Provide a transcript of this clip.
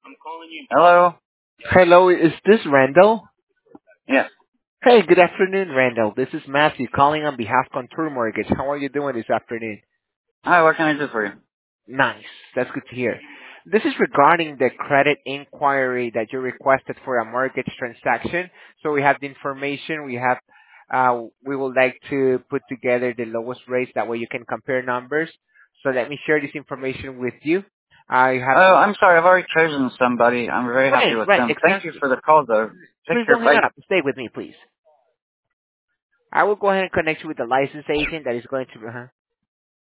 Hello? Hello, is this Randall? Yes. Hey, good afternoon, Randall. This is Matthew calling on behalf of Contour Mortgage. How are you doing this afternoon? Hi, what can I do for you? Nice. That's good to hear. This is regarding the credit inquiry that you requested for a mortgage transaction. So we have the information. We would like to put together the lowest rates. That way you can compare numbers. So let me share this information with you. I have, Oh, I'm sorry, I've already chosen somebody. I'm very happy right, with right, them. Thank you exactly. for the call, though. Take Please care, don't hang bye. up. Stay with me, please. I will go ahead and connect you with the license agent that is going to.